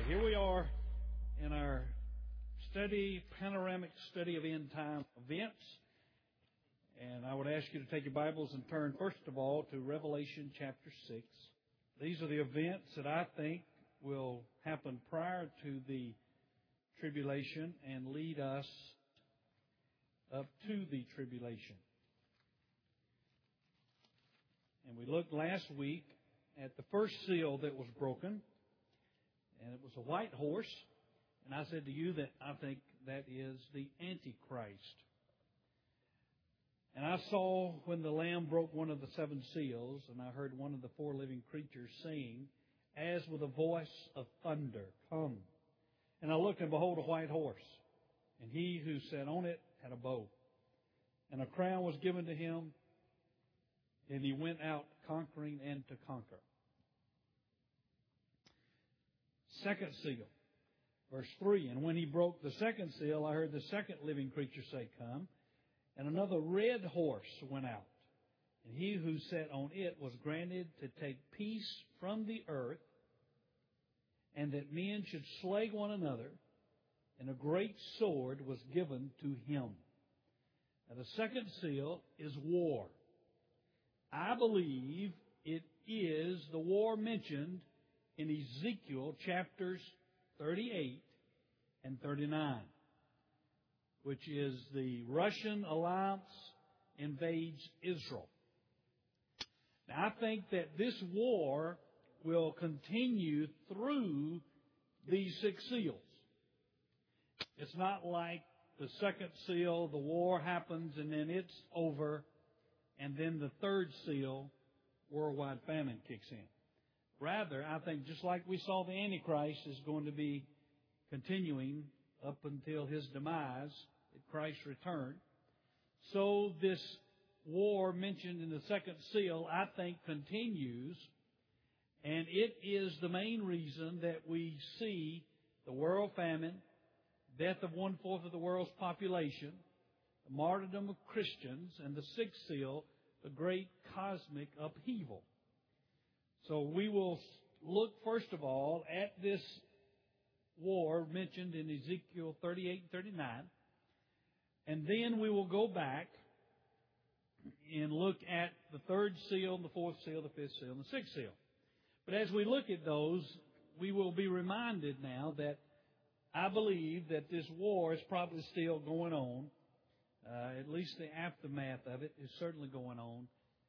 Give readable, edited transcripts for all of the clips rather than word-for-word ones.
right, here we are in our panoramic study of end time events. And I would ask you to take your Bibles and turn, first of all, to Revelation chapter 6. These are the events that I think will happen prior to the tribulation and lead us up to the tribulation. And we looked last week at the first seal that was broken, and it was a white horse. And I said to you that I think that is the Antichrist. And I saw when the Lamb broke one of the seven seals, and I heard one of the four living creatures saying, as with a voice of thunder, "Come." And I looked, and behold, a white horse. And he who sat on it had a bow. And a crown was given to him, and he went out conquering and to conquer. Second seal, verse 3. And when he broke the second seal, I heard the second living creature say, "Come." And another red horse went out. And he who sat on it was granted to take peace from the earth, and that men should slay one another. And a great sword was given to him. Now the second seal is war. I believe it is the war mentioned in Ezekiel chapters 38 and 39, which is the Russian alliance invades Israel. Now, I think that this war will continue through these six seals. It's not like the second seal, the war happens and then it's over, and then the third seal, worldwide famine kicks in. Rather, I think just like we saw the Antichrist is going to be continuing up until his demise at Christ's return, so this war mentioned in the second seal, I think, continues, and it is the main reason that we see the world famine, death of 1/4 of the world's population, the martyrdom of Christians, and the sixth seal, the great cosmic upheaval. So we will look, first of all, at this war mentioned in Ezekiel 38 and 39. And then we will go back and look at the third seal, the fourth seal, the fifth seal, and the sixth seal. But as we look at those, we will be reminded now that I believe that this war is probably still going on. At least the aftermath of it is certainly going on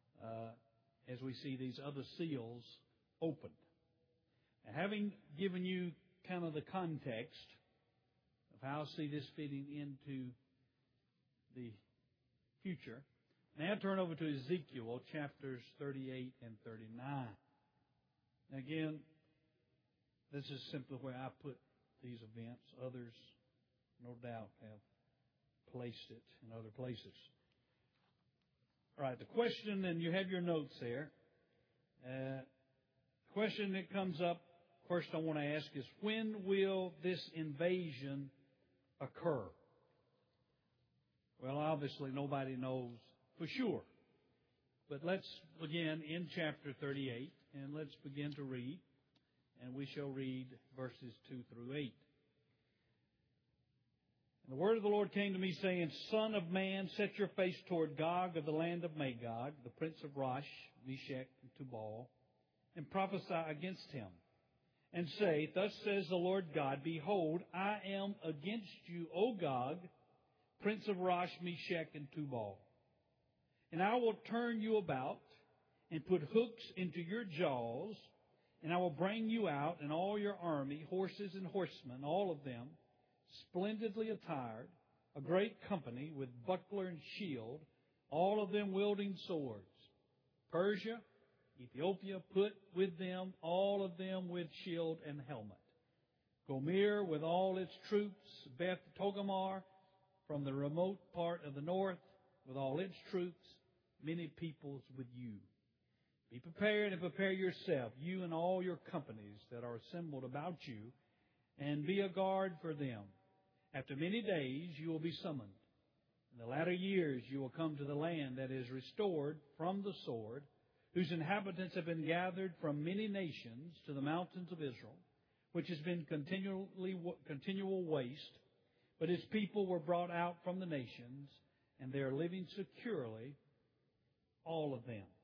as we see these other seals opened. Now, having given you kind of the context of how I see this fitting into the future, now turn over to Ezekiel chapters 38 and 39. Now again, this is simply where I put these events. Others, no doubt, have placed it in other places. All right, the question, and you have your notes there. The question that comes up, first I want to ask is, when will this invasion occur? Well, obviously nobody knows for sure. But let's begin in chapter 38, and let's begin to read. And we shall read verses 2 through 8. And the word of the Lord came to me, saying, Son of man, set your face toward Gog of the land of Magog, the prince of Rosh, Meshech, and Tubal, and prophesy against him, and say, Thus says the Lord God, Behold, I am against you, O Gog, prince of Rosh, Meshech, and Tubal. And I will turn you about, and put hooks into your jaws, and I will bring you out, and all your army, horses and horsemen, all of them, splendidly attired, a great company with buckler and shield, all of them wielding swords. Persia, Ethiopia, put with them, all of them with shield and helmet. Gomer with all its troops, Beth Togarmah from the remote part of the north with all its troops, many peoples with you. Be prepared and prepare yourself, you and all your companies that are assembled about you, and be a guard for them. After many days you will be summoned. In the latter years you will come to the land that is restored from the sword, whose inhabitants have been gathered from many nations to the mountains of Israel, which has been continual waste. But His people were brought out from the nations, and they are living securely, all of them.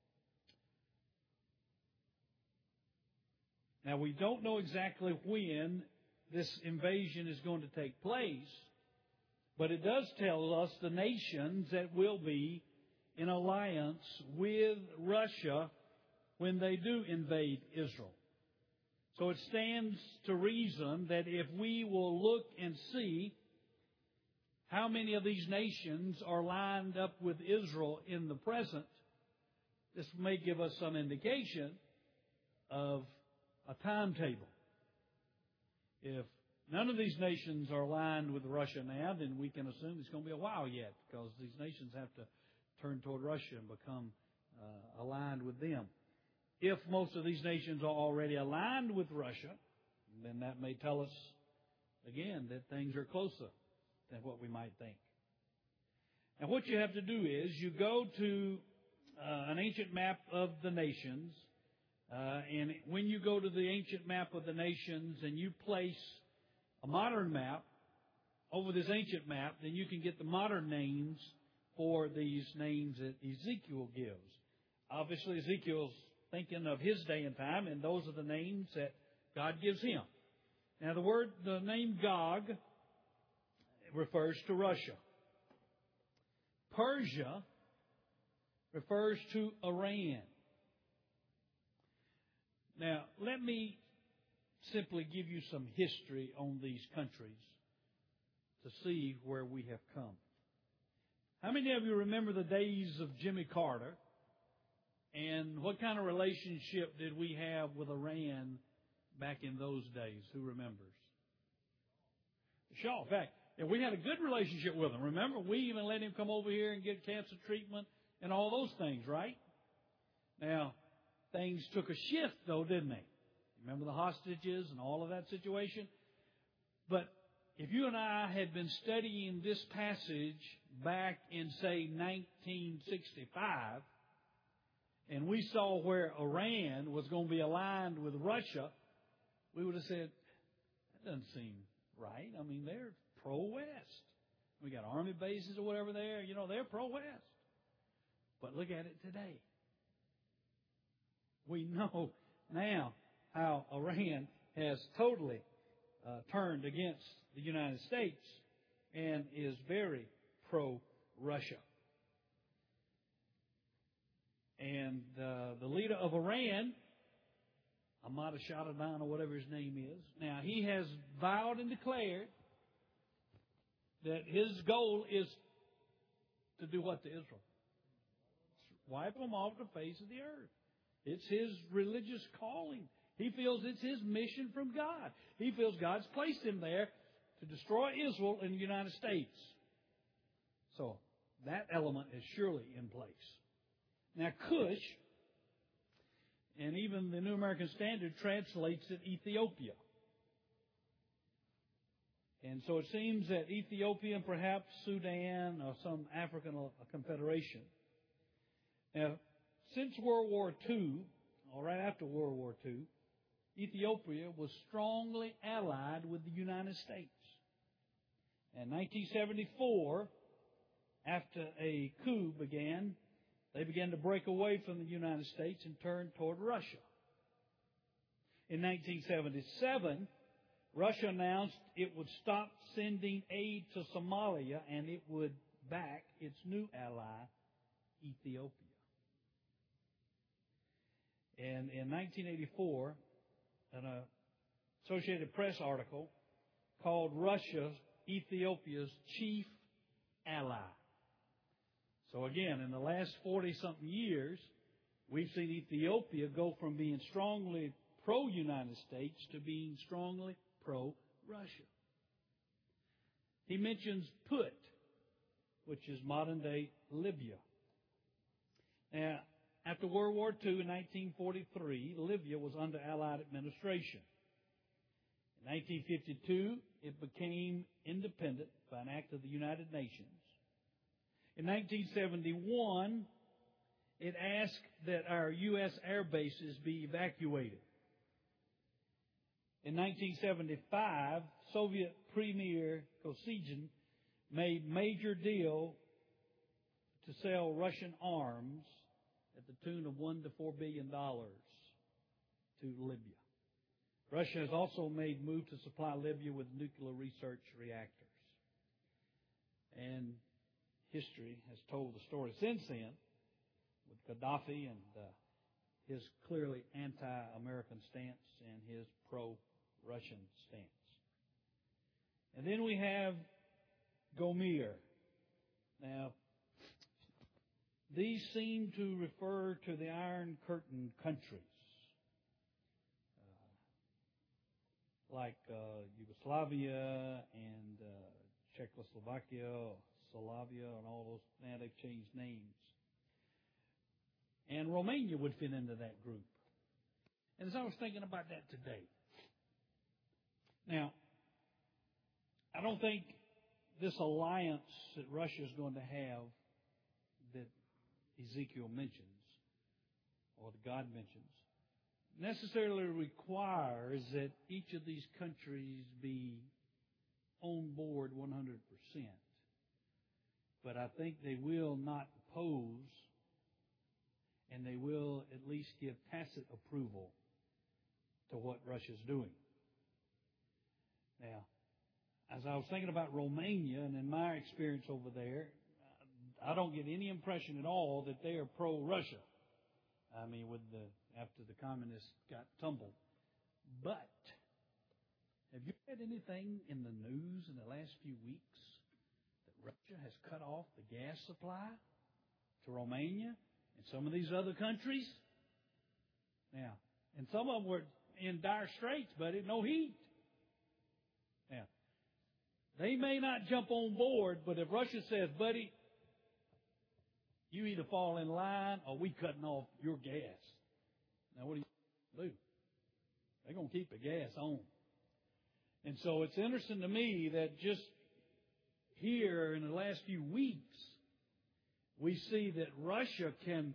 Now, we don't know exactly when this invasion is going to take place, but it does tell us the nations that will be in alliance with Russia when they do invade Israel. So it stands to reason that if we will look and see how many of these nations are lined up with Israel in the present, this may give us some indication of a timetable. If none of these nations are aligned with Russia now, then we can assume it's going to be a while yet, because these nations have to turn toward Russia and become aligned with them. If most of these nations are already aligned with Russia, then that may tell us, again, that things are closer than what we might think. Now, what you have to do is you go to an ancient map of the nations, and when you go to the ancient map of the nations and you place a modern map over this ancient map, then you can get the modern names for these names that Ezekiel gives. Obviously, Ezekiel's thinking of his day and time, and those are the names that God gives him. Now, the name Gog refers to Russia. Persia refers to Iran. Now, let me simply give you some history on these countries to see where we have come. How many of you remember the days of Jimmy Carter? And what kind of relationship did we have with Iran back in those days? Who remembers? The Shah. In fact, we had a good relationship with him. Remember, we even let him come over here and get cancer treatment and all those things, right? Now, things took a shift, though, didn't they? Remember the hostages and all of that situation? But if you and I had been studying this passage back in, say, 1965, and we saw where Iran was going to be aligned with Russia, we would have said, that doesn't seem right. I mean, they're pro-West. We got army bases or whatever there. You know, they're pro-West. But look at it today. We know now how Iran has totally turned against the United States and is very pro-Russia. And the leader of Iran, Ahmadinejad or whatever his name is, now he has vowed and declared that his goal is to do what to Israel? Wipe them off the face of the earth. It's his religious calling. He feels it's his mission from God. He feels God's placed him there to destroy Israel in the United States. So that element is surely in place. Now, Cush, and even the New American Standard translates it Ethiopia. And so it seems that Ethiopia and perhaps Sudan or some African confederation. Now, since World War II, or right after World War II, Ethiopia was strongly allied with the United States. In 1974, after a coup began, they began to break away from the United States and turn toward Russia. In 1977, Russia announced it would stop sending aid to Somalia and it would back its new ally, Ethiopia. And in 1984, an Associated Press article called Russia Ethiopia's chief ally. So again, in the last 40-something years, we've seen Ethiopia go from being strongly pro-United States to being strongly pro-Russia. He mentions Put, which is modern-day Libya. Now, after World War II in 1943, Libya was under Allied administration. In 1952, it became independent by an act of the United Nations. In 1971, it asked that our U.S. air bases be evacuated. In 1975, Soviet Premier Kosygin made major deal to sell Russian arms at the tune of $1 to $4 billion to Libya. Russia has also made move to supply Libya with nuclear research reactors. And history has told the story since then with Gaddafi and his clearly anti-American stance and his pro-Russian stance. And then we have Gomer. Now, these seem to refer to the Iron Curtain countries, like Yugoslavia and Czechoslovakia, Slavia, and all those. Now they've changed names. And Romania would fit into that group. And as I was thinking about that today, now, I don't think this alliance that Russia is going to have that Ezekiel mentions, or that God mentions, necessarily requires that each of these countries be on board 100%. But I think they will not oppose, and they will at least give tacit approval to what Russia's doing. Now, as I was thinking about Romania, and in my experience over there, I don't get any impression at all that they are pro-Russia. I mean, after the communists got tumbled. But have you read anything in the news in the last few weeks that Russia has cut off the gas supply to Romania and some of these other countries? Now, and some of them were in dire straits, but no heat. Now, they may not jump on board, but if Russia says, buddy, you either fall in line or we cutting off your gas. Now, what do you do? They're going to keep the gas on. And so it's interesting to me that just here in the last few weeks, we see that Russia can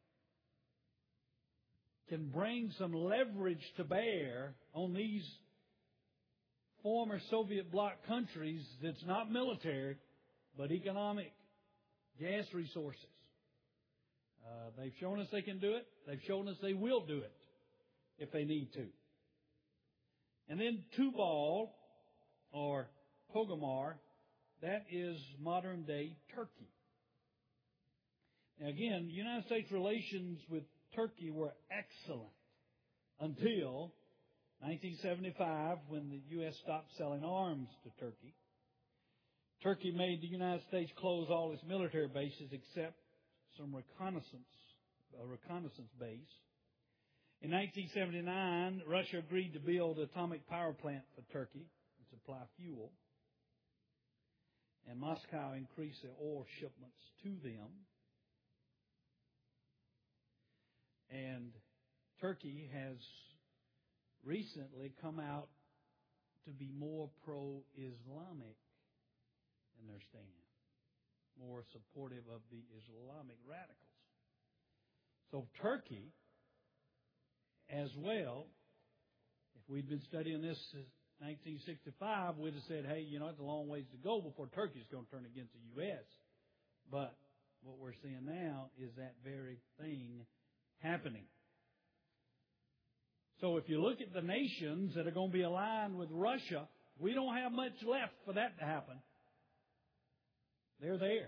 bring some leverage to bear on these former Soviet bloc countries that's not military, but economic gas resources. They've shown us they can do it. They've shown us they will do it if they need to. And then Tubal, or Togomar, that is modern-day Turkey. Now again, United States relations with Turkey were excellent until 1975, when the U.S. stopped selling arms to Turkey. Turkey made the United States close all its military bases except some reconnaissance base. In 1979, Russia agreed to build an atomic power plant for Turkey and supply fuel. And Moscow increased their oil shipments to them. And Turkey has recently come out to be more pro-Islamic in their stand, more supportive of the Islamic radicals. So Turkey, as well, if we'd been studying this since 1965, we'd have said, hey, it's a long ways to go before Turkey's going to turn against the U.S. But what we're seeing now is that very thing happening. So if you look at the nations that are going to be aligned with Russia, we don't have much left for that to happen. They're there.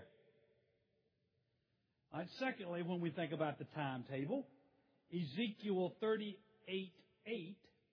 All right, secondly, when we think about the timetable, Ezekiel 38:8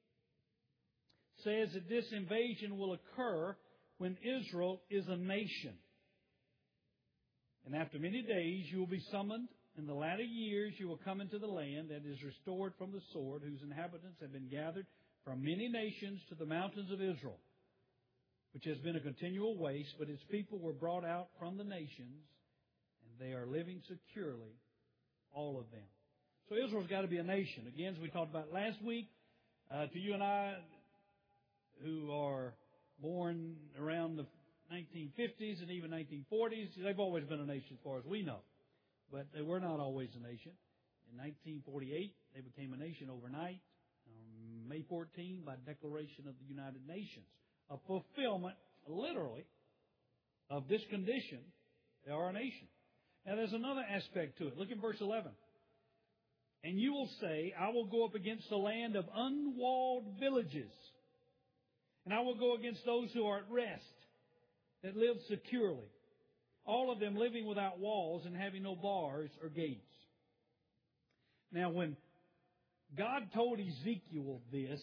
says that this invasion will occur when Israel is a nation. And after many days you will be summoned. In the latter years you will come into the land that is restored from the sword, whose inhabitants have been gathered from many nations to the mountains of Israel, which has been a continual waste, but its people were brought out from the nations, and they are living securely, all of them. So Israel's got to be a nation. Again, as we talked about last week, to you and I, who are born around the 1950s and even 1940s, they've always been a nation as far as we know. But they were not always a nation. In 1948, they became a nation overnight. May 14, by declaration of the United Nations. A fulfillment, literally, of this condition. They are a nation. Now there's another aspect to it. Look at verse 11. And you will say, I will go up against the land of unwalled villages, and I will go against those who are at rest, that live securely, all of them living without walls and having no bars or gates. Now when God told Ezekiel this,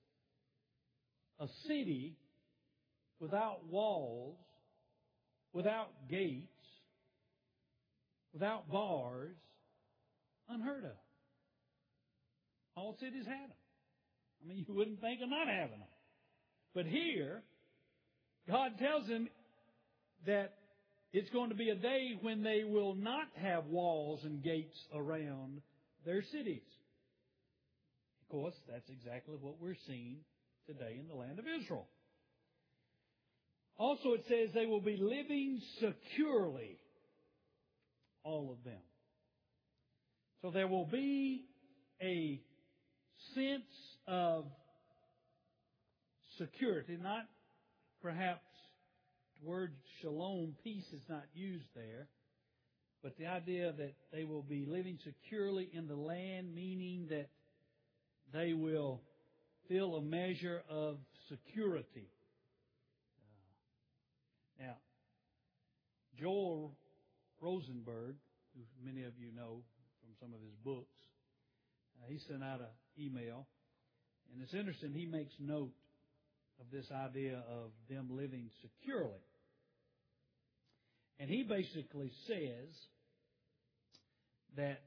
a city without walls, without gates, without bars, unheard of. All cities had them. I mean, you wouldn't think of not having them. But here, God tells him that it's going to be a day when they will not have walls and gates around their cities. Of course, that's exactly what we're seeing today in the land of Israel. Also, it says they will be living securely, all of them. So there will be a sense of security, not perhaps the word shalom, peace, is not used there, but the idea that they will be living securely in the land, meaning that they will feel a measure of security. Now, Joel Rosenberg, who many of you know from some of his books, he sent out an email, and it's interesting, he makes note of this idea of them living securely. And he basically says that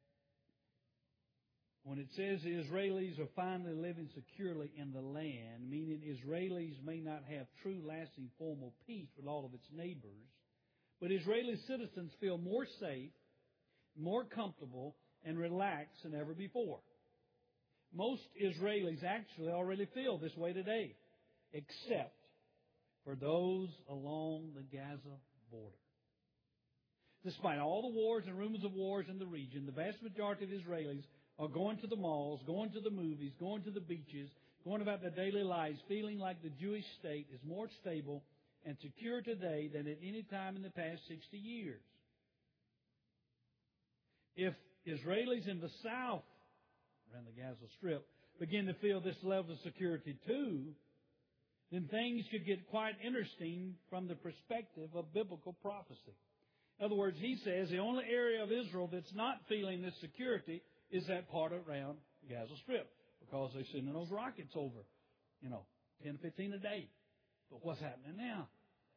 when it says the Israelis are finally living securely in the land, meaning Israelis may not have true, lasting, formal peace with all of its neighbors, but Israeli citizens feel more safe, more comfortable, and relaxed than ever before. Most Israelis actually already feel this way today, except for those along the Gaza border. Despite all the wars and rumors of wars in the region, the vast majority of Israelis are going to the malls, going to the movies, going to the beaches, going about their daily lives, feeling like the Jewish state is more stable and secure today than at any time in the past 60 years. If Israelis in the south, around the Gaza Strip, begin to feel this level of security too, then things could get quite interesting from the perspective of biblical prophecy. In other words, he says the only area of Israel that's not feeling this security is that part around the Gaza Strip, because they're sending those rockets over, 10 to 15 a day. But what's happening now?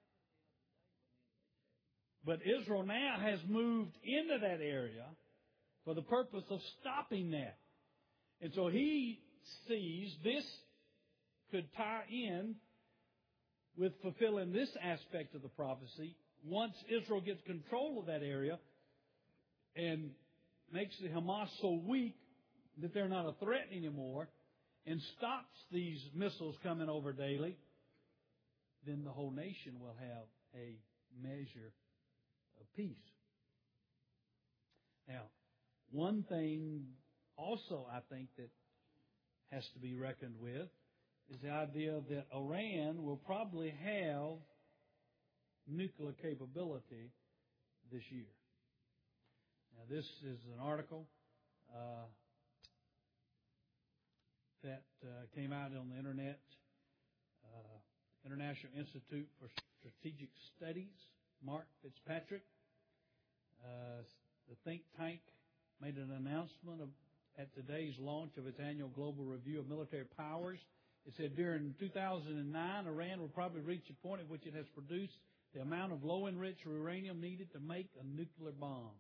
But Israel now has moved into that area for the purpose of stopping that. And so he sees this could tie in with fulfilling this aspect of the prophecy. Once Israel gets control of that area and makes the Hamas so weak that they're not a threat anymore and stops these missiles coming over daily, then the whole nation will have a measure of peace. Now, one thing also I think that has to be reckoned with is the idea that Iran will probably have nuclear capability this year. Now, this is an article that came out on the Internet. International Institute for Strategic Studies, Mark Fitzpatrick, the think tank, made an announcement at today's launch of its annual global review of military powers. It said during 2009, Iran will probably reach a point at which it has produced the amount of low-enriched uranium needed to make a nuclear bomb.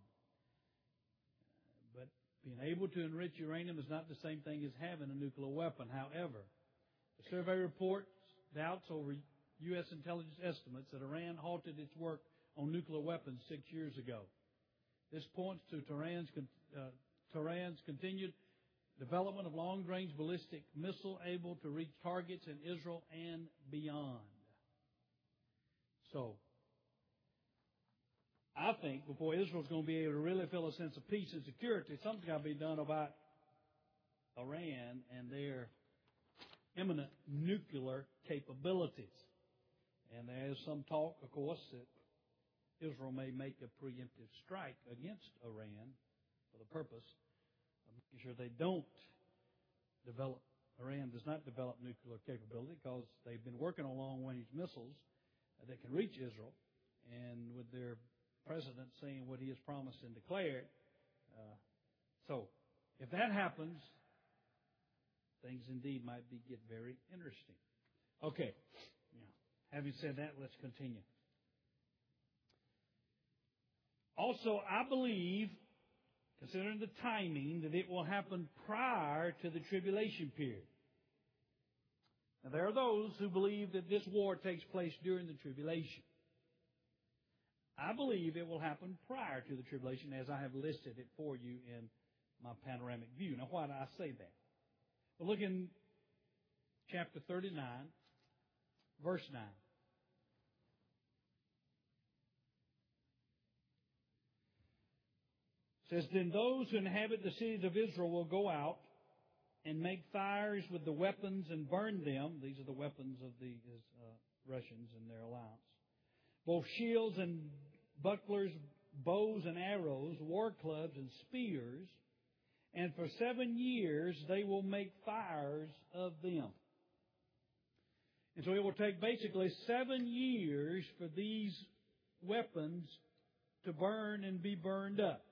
But being able to enrich uranium is not the same thing as having a nuclear weapon. However, the survey reports doubts over U.S. intelligence estimates that Iran halted its work on nuclear weapons 6 years ago. This points to Tehran's continued development of long-range ballistic missile able to reach targets in Israel and beyond. So, I think before Israel's going to be able to really feel a sense of peace and security, something's got to be done about Iran and their imminent nuclear capabilities. And there is some talk, of course, that Israel may make a preemptive strike against Iran for the purpose of making sure they don't develop, Iran does not develop nuclear capability, because they've been working on long-range missiles that can reach Israel. And with their president saying what he has promised and declared, so if that happens, things indeed might get very interesting. Okay. Yeah. Having said that, let's continue. Also, I believe, considering the timing, that it will happen prior to the tribulation period. Now, there are those who believe that this war takes place during the tribulation. I believe it will happen prior to the tribulation, as I have listed it for you in my panoramic view. Now, why do I say that? Well, look in chapter 39, verse 9. It says, "Then those who inhabit the cities of Israel will go out and make fires with the weapons and burn them." These are the weapons of the Russians and their alliance. "Both shields and bucklers, bows and arrows, war clubs and spears. And for 7 years they will make fires of them." And so it will take basically 7 years for these weapons to burn and be burned up.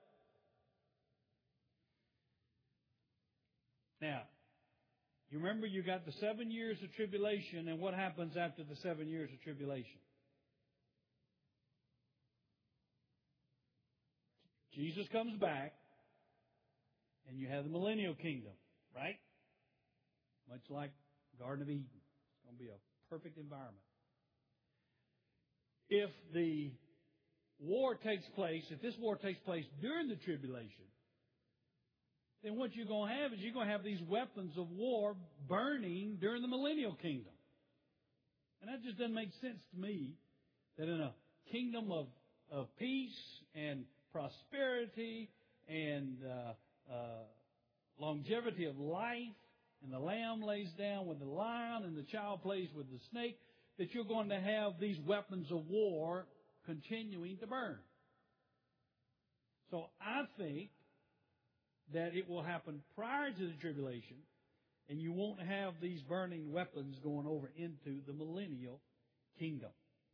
Now, you remember you got the 7 years of tribulation, and what happens after the 7 years of tribulation? Jesus comes back, and you have the millennial kingdom, right? Much like Garden of Eden. It's going to be a perfect environment. If the war takes place, if this war takes place during the tribulation, then what you're going to have is you're going to have these weapons of war burning during the millennial kingdom. And that just doesn't make sense to me, that in a kingdom of peace and prosperity and longevity of life, and the lamb lays down with the lion and the child plays with the snake, that you're going to have these weapons of war continuing to burn. So I think that it will happen prior to the tribulation, and you won't have these burning weapons going over into the millennial kingdom.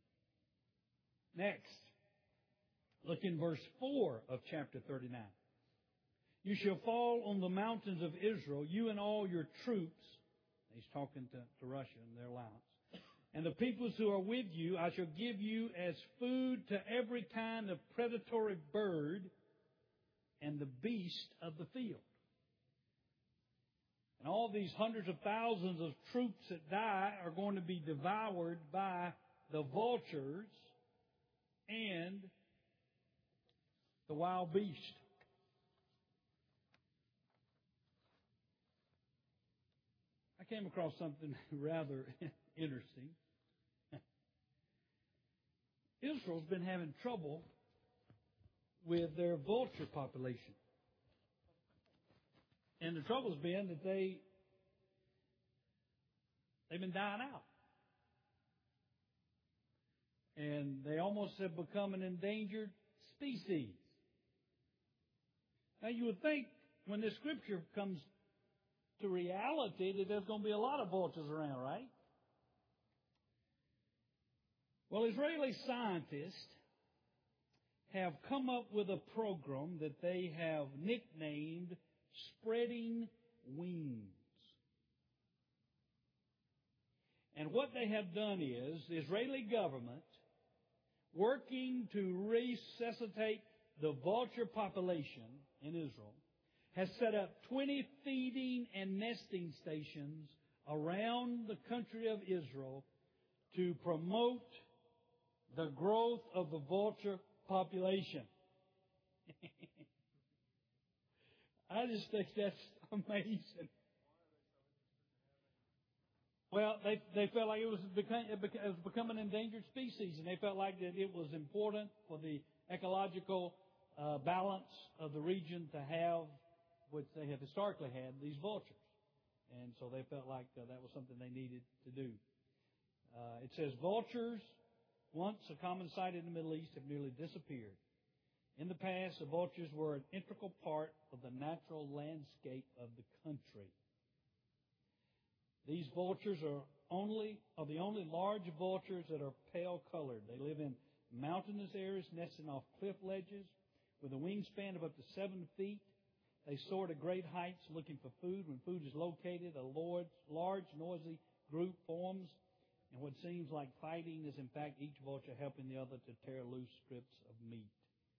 Next, look in verse 4 of chapter 39. "You shall fall on the mountains of Israel, you and all your troops." He's talking to Russia and their alliance. "And the peoples who are with you, I shall give you as food to every kind of predatory bird and the beast of the field." And all these hundreds of thousands of troops that die are going to be devoured by the vultures and the wild beast. I came across something rather interesting. Israel's been having trouble with their vulture population. And the trouble's been that they've been dying out. And they almost have become an endangered species. Now you would think when this scripture comes to reality that there's going to be a lot of vultures around, right? Well, Israeli scientists have come up with a program that they have nicknamed Spreading Wings. And what they have done is, the Israeli government, working to resuscitate the vulture population in Israel, has set up 20 feeding and nesting stations around the country of Israel to promote the growth of the vulture population. I just think that's amazing. Well, they felt like it was becoming an endangered species, and they felt like that it was important for the ecological balance of the region to have, which they have historically had, these vultures. And so they felt like that was something they needed to do. It says, vultures, once a common sight in the Middle East, have nearly disappeared. In the past, the vultures were an integral part of the natural landscape of the country. These vultures are the only large vultures that are pale colored. They live in mountainous areas, nesting off cliff ledges, with a wingspan of up to 7 feet. They soar to great heights looking for food. When food is located, a large, noisy group forms. And what seems like fighting is, in fact, each vulture helping the other to tear loose strips of meat.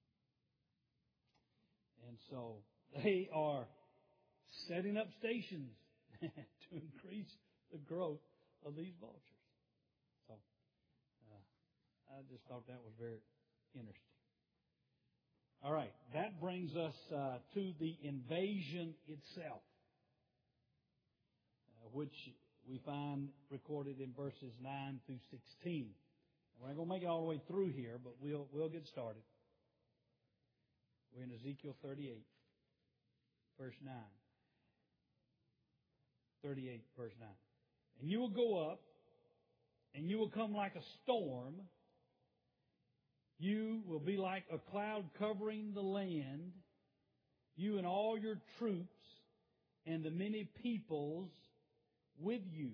And so they are setting up stations to increase the growth of these vultures. So I just thought that was very interesting. All right, that brings us to the invasion itself, which we find recorded in verses 9 through 16. We're not going to make it all the way through here, but we'll get started. We're in Ezekiel 38, verse 9. 38, verse 9. And you will go up, and you will come like a storm. You will be like a cloud covering the land, you and all your troops, and the many peoples with you.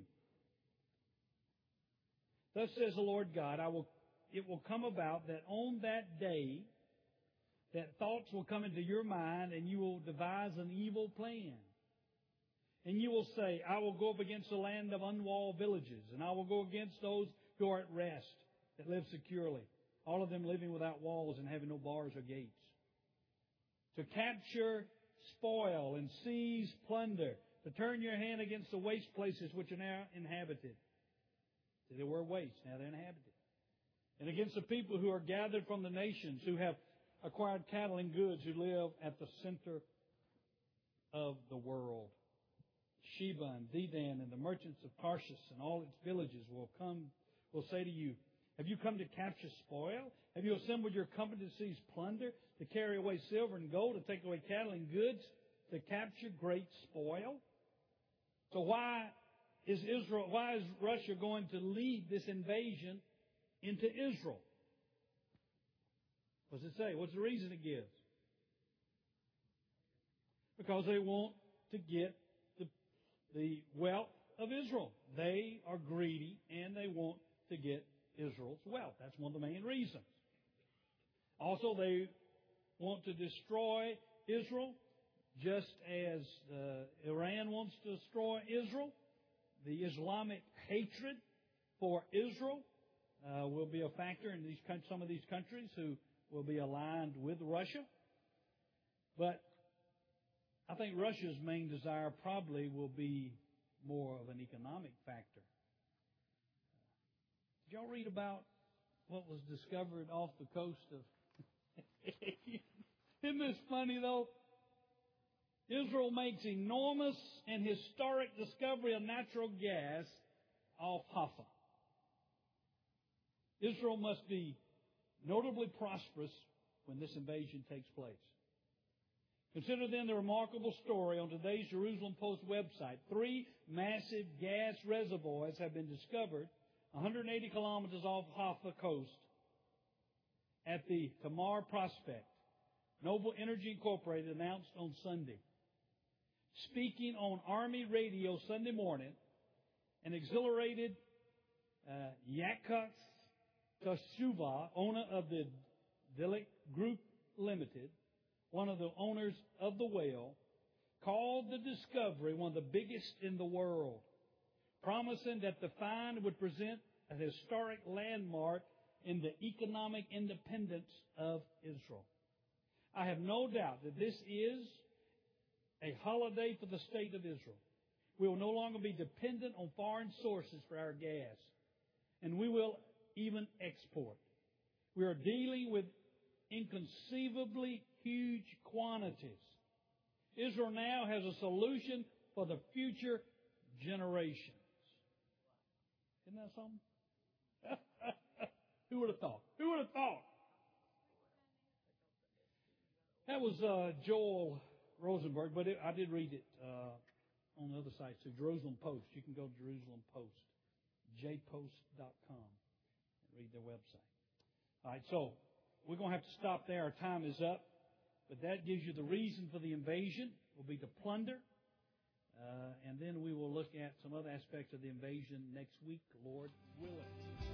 Thus says the Lord God, it will come about that on that day, that thoughts will come into your mind, and you will devise an evil plan. And you will say, I will go up against the land of unwalled villages, and I will go against those who are at rest, that live securely, all of them living without walls and having no bars or gates. To capture spoil and seize plunder, to turn your hand against the waste places which are now inhabited. See, they were waste, now they're inhabited. And against the people who are gathered from the nations, who have acquired cattle and goods, who live at the center of the world. Sheba and Dedan and the merchants of Tarshish and all its villages will say to you, have you come to capture spoil? Have you assembled your company to seize plunder, to carry away silver and gold, to take away cattle and goods, to capture great spoil? So why is Russia going to lead this invasion into Israel? What's it say? What's the reason it gives? Because they want to get the wealth of Israel. They are greedy and they want to get Israel's wealth. That's one of the main reasons. Also, they want to destroy Israel just as Iran wants to destroy Israel. The Islamic hatred for Israel will be a factor in some of these countries who will be aligned with Russia. But I think Russia's main desire probably will be more of an economic factor. Did y'all read about what was discovered off the coast of... Isn't this funny, though? Israel makes enormous and historic discovery of natural gas off Haifa. Israel must be notably prosperous when this invasion takes place. Consider then the remarkable story on today's Jerusalem Post website. 3 massive gas reservoirs have been discovered 180 kilometers off Haifa coast at the Tamar Prospect. Noble Energy Incorporated announced on Sunday. Speaking on Army radio Sunday morning, an exhilarated Yaakov Teshuva, owner of the Dilik Group Limited, one of the owners of the whale, called the discovery one of the biggest in the world, promising that the find would present a historic landmark in the economic independence of Israel. I have no doubt that this is a holiday for the state of Israel. We will no longer be dependent on foreign sources for our gas, and we will even export. We are dealing with inconceivably huge quantities. Israel now has a solution for the future generations. Isn't that something? Who would have thought? Who would have thought? That was Joel Rosenberg, but I did read it on the other site too. Jerusalem Post. You can go to Jerusalem Post, jpost.com, and read their website. All right, so we're going to have to stop there. Our time is up. But that gives you the reason for the invasion. It will be to plunder. And then we will look at some other aspects of the invasion next week, Lord willing.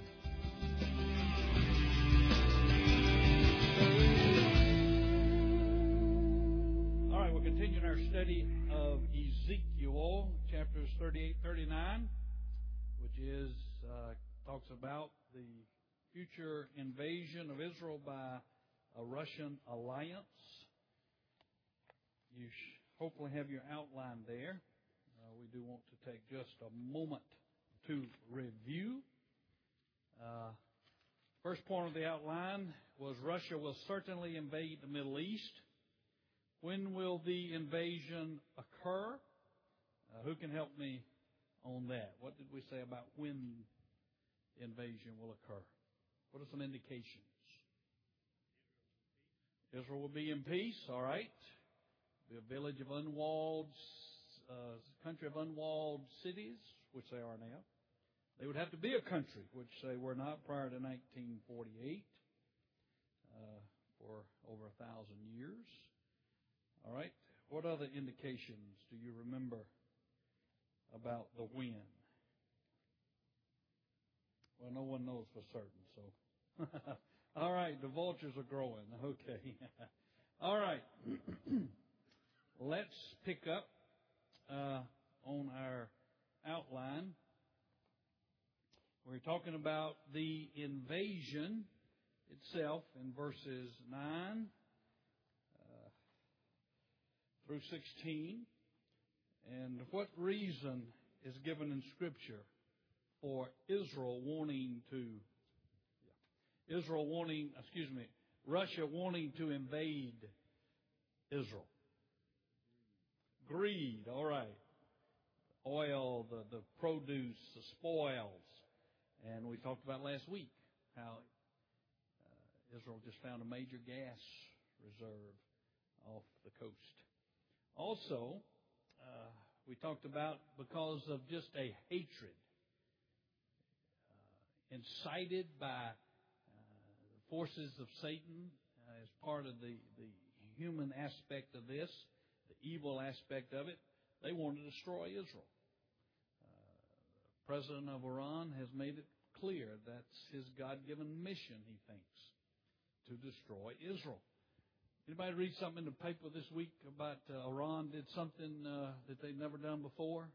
All right, we're continuing our study of Ezekiel, chapters 38, 39, which is talks about the future invasion of Israel by a Russian alliance. You hopefully have your outline there. We do want to take just a moment to review. First point of the outline was Russia will certainly invade the Middle East. When will the invasion occur? Who can help me on that? What did we say about when the invasion will occur? What are some indications? Israel will be in peace, all right. Be a village of unwalled, country of unwalled cities, which they are now. They would have to be a country, which they were not prior to 1948, for over 1,000 years. All right. What other indications do you remember about the when? Well, no one knows for certain, so. All right, the vultures are growing. Okay. All right. Let's pick up on our outline. We're talking about the invasion itself in verses 9 through 16. And what reason is given in Scripture for Russia wanting to invade Israel? Greed, all right. Oil, the produce, the spoils. And we talked about last week how Israel just found a major gas reserve off the coast. Also, we talked about because of just a hatred incited by forces of Satan as part of the human aspect of this, the evil aspect of it. They want to destroy Israel. The president of Iran has made it clear that's his God-given mission, he thinks, to destroy Israel. Anybody read something in the paper this week about Iran did something that they'd never done before?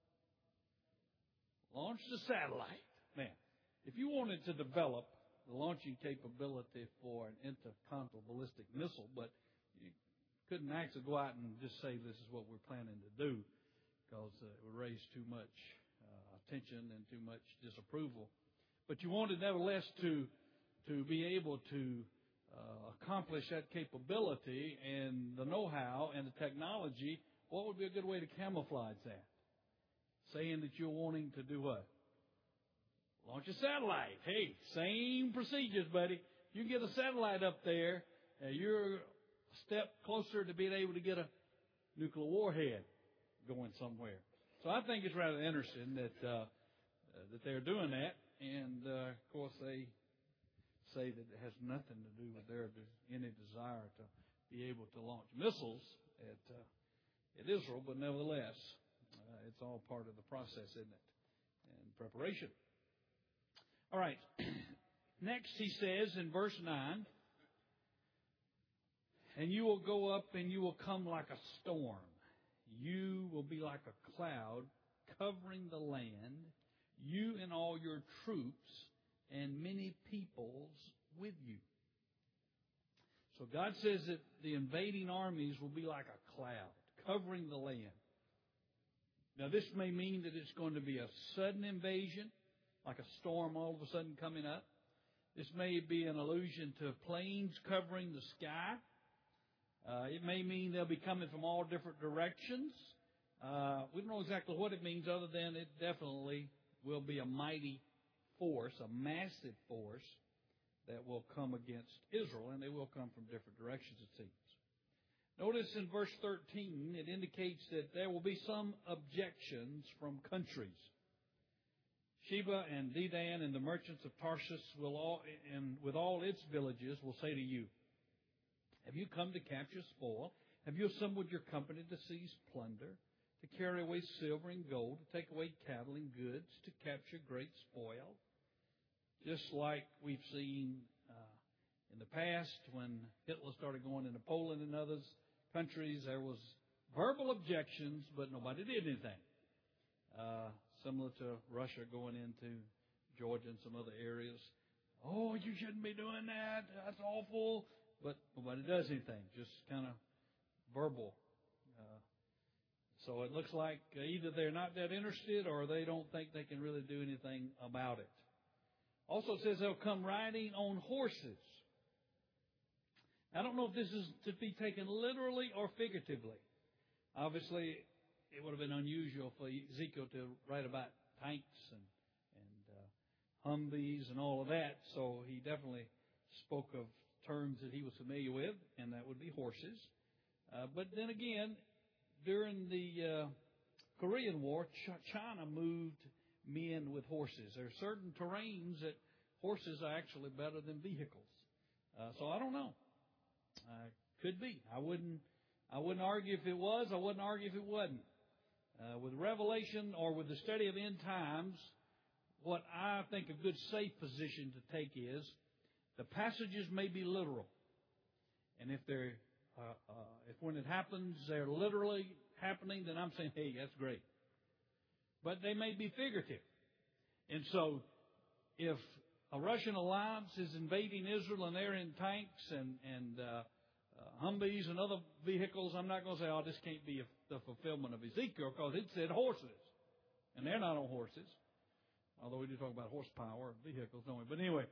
Launched a satellite. Man, if you wanted to develop the launching capability for an intercontinental ballistic missile, but you couldn't actually go out and just say this is what we're planning to do, because it would raise too much attention and too much disapproval. But you wanted, nevertheless, to be able to accomplish that capability and the know-how and the technology. What would be a good way to camouflage that? Saying that you're wanting to do what? Launch a satellite. Hey, same procedures, buddy. You can get a satellite up there, you're a step closer to being able to get a nuclear warhead going somewhere. So I think it's rather interesting that they're doing that. And, of course, they say that it has nothing to do with any desire to be able to launch missiles at Israel. But nevertheless, it's all part of the process, isn't it? And preparation. All right. Next, he says in verse 9, and you will go up and you will come like a storm. You will be like a cloud covering the land, you and all your troops and many peoples with you. So God says that the invading armies will be like a cloud covering the land. Now this may mean that it's going to be a sudden invasion, like a storm all of a sudden coming up. This may be an allusion to planes covering the sky. It may mean they'll be coming from all different directions. We don't know exactly what it means, other than it definitely will be a mighty force, a massive force that will come against Israel, and they will come from different directions, it seems. Notice in verse 13, it indicates that there will be some objections from countries. Sheba and Dedan and the merchants of Tarshish and with all its villages will say to you, have you come to capture spoil? Have you assembled your company to seize plunder, to carry away silver and gold, to take away cattle and goods, to capture great spoil? Just like we've seen in the past when Hitler started going into Poland and other countries, there was verbal objections, but nobody did anything. Similar to Russia going into Georgia and some other areas. Oh, you shouldn't be doing that. That's awful. But nobody does anything. Just kind of verbal. So it looks like either they're not that interested or they don't think they can really do anything about it. Also it says they'll come riding on horses. I don't know if this is to be taken literally or figuratively. Obviously, it would have been unusual for Ezekiel to write about tanks and Humvees and all of that. So he definitely spoke of terms that he was familiar with, and that would be horses. But then again, during the Korean War, China moved men with horses. There are certain terrains that horses are actually better than vehicles. So I don't know. Could be. I wouldn't argue if it was. I wouldn't argue if it wasn't. With Revelation or with the study of end times, what I think a good safe position to take is the passages may be literal, and if when it happens they're literally happening, then I'm saying, hey, that's great. But they may be figurative, and so if a Russian alliance is invading Israel and they're in tanks and Humvees and other vehicles, I'm not going to say, oh, this can't be the fulfillment of Ezekiel, because it said horses. And they're not on horses. Although we do talk about horsepower of vehicles, don't we? But anyway,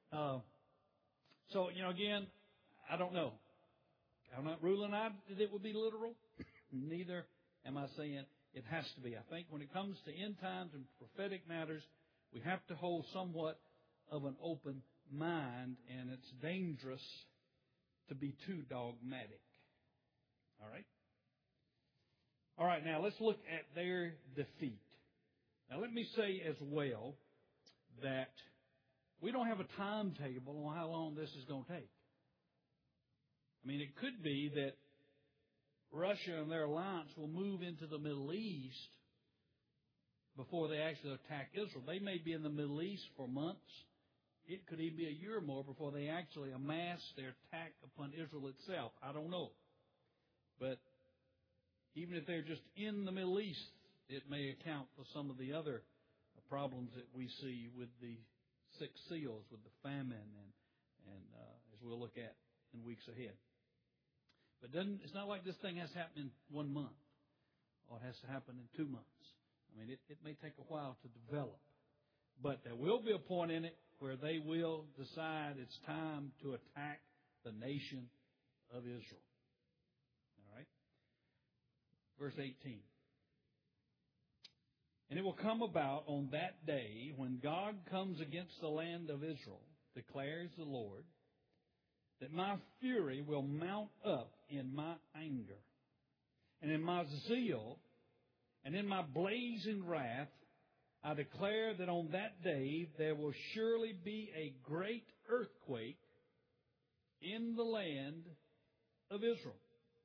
so, again, I don't know. I'm not ruling out that it would be literal. Neither am I saying it has to be. I think when it comes to end times and prophetic matters, we have to hold somewhat of an open mind, and it's dangerous to be too dogmatic. All right? All right, now let's look at their defeat. Now let me say as well that we don't have a timetable on how long this is going to take. I mean, it could be that Russia and their alliance will move into the Middle East before they actually attack Israel. They may be in the Middle East for months. It could even be a year or more before they actually amass their attack upon Israel itself. I don't know. But even if they're just in the Middle East, it may account for some of the other problems that we see with the 6 seals, with the famine, and as we'll look at in weeks ahead. But it's not like this thing has to happen in 1 month, or it has to happen in 2 months. I mean, it may take a while to develop. But there will be a point in it where they will decide it's time to attack the nation of Israel. All right? Verse 18. And it will come about on that day when God comes against the land of Israel, declares the Lord, that my fury will mount up in my anger, and in my zeal, and in my blazing wrath, I declare that on that day there will surely be a great earthquake in the land of Israel.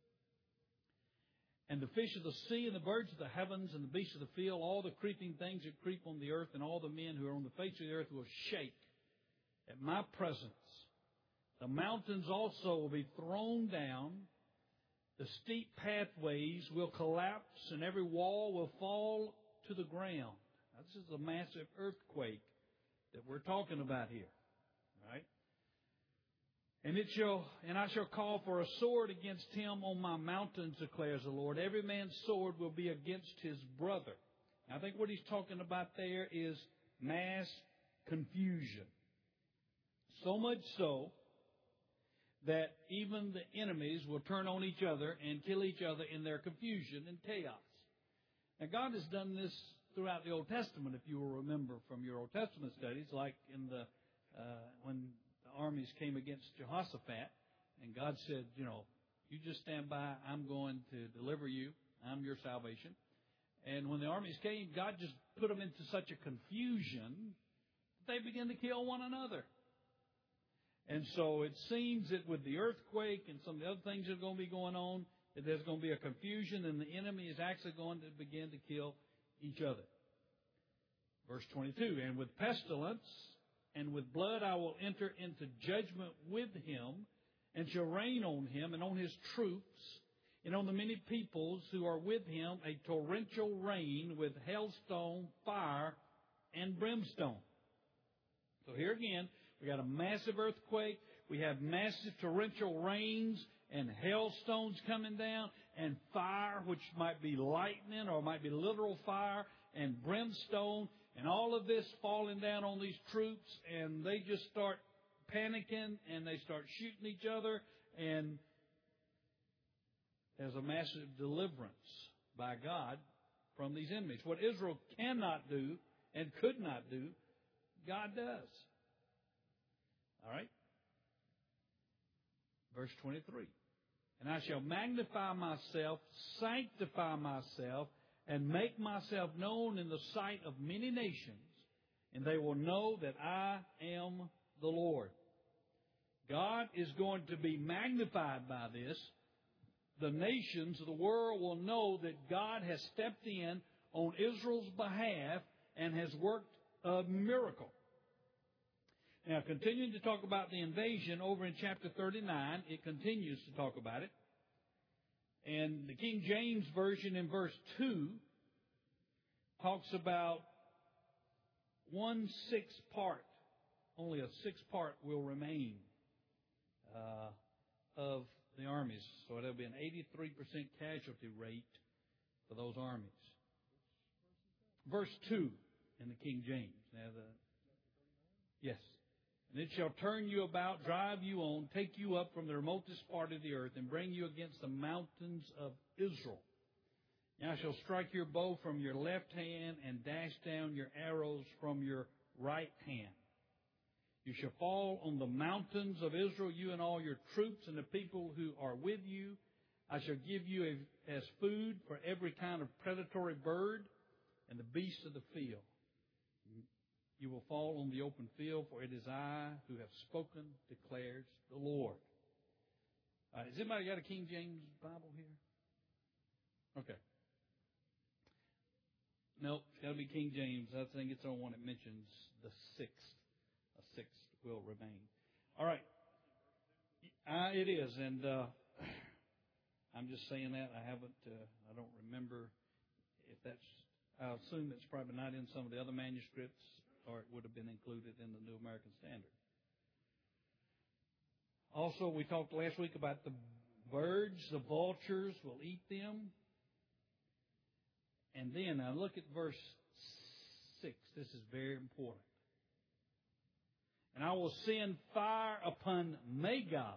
And the fish of the sea and the birds of the heavens and the beasts of the field, all the creeping things that creep on the earth, and all the men who are on the face of the earth will shake at my presence. The mountains also will be thrown down. The steep pathways will collapse, and every wall will fall to the ground. Now, this is a massive earthquake that we're talking about here. Right? And I shall call for a sword against him on my mountains, declares the Lord. Every man's sword will be against his brother. Now, I think what he's talking about there is mass confusion. So much so that even the enemies will turn on each other and kill each other in their confusion and chaos. Now, God has done this throughout the Old Testament, if you will remember from your Old Testament studies, like in when the armies came against Jehoshaphat, and God said, You just stand by. I'm going to deliver you. I'm your salvation. And when the armies came, God just put them into such a confusion that they began to kill one another. And so it seems that with the earthquake and some of the other things that are going to be going on, that there's going to be a confusion and the enemy is actually going to begin to kill each other. Verse 22, and with pestilence and with blood I will enter into judgment with him, and shall rain on him and on his troops, and on the many peoples who are with him, a torrential rain with hailstone, fire, and brimstone. So here again, we got a massive earthquake. We have massive torrential rains and hailstones coming down, and fire, which might be lightning or might be literal fire, and brimstone, and all of this falling down on these troops, and they just start panicking, and they start shooting each other, and there's a massive deliverance by God from these enemies. What Israel cannot do and could not do, God does. All right? Verse 23. And I shall magnify myself, sanctify myself, and make myself known in the sight of many nations, and they will know that I am the Lord. God is going to be magnified by this. The nations of the world will know that God has stepped in on Israel's behalf and has worked a miracle. Now, continuing to talk about the invasion over in chapter 39, it continues to talk about it. And the King James Version in verse 2 talks about 1/6 part. Only a 6th part will remain of the armies. So there'll be an 83% casualty rate for those armies. Verse 2 in the King James. Yes. And it shall turn you about, drive you on, take you up from the remotest part of the earth, and bring you against the mountains of Israel. And I shall strike your bow from your left hand, and dash down your arrows from your right hand. You shall fall on the mountains of Israel, you and all your troops, and the people who are with you. I shall give you as food for every kind of predatory bird and the beast of the field. You will fall on the open field, for it is I who have spoken, declares the Lord. Has anybody got a King James Bible here? Okay. No, it's got to be King James. I think it's the only one that mentions the 6th. A 6th will remain. All right. It is, and I'm just saying that. I don't remember if that's, I assume it's probably not in some of the other manuscripts, or it would have been included in the New American Standard. Also, we talked last week about the birds, the vultures will eat them. And then, now look at verse 6. This is very important. And I will send fire upon Magog,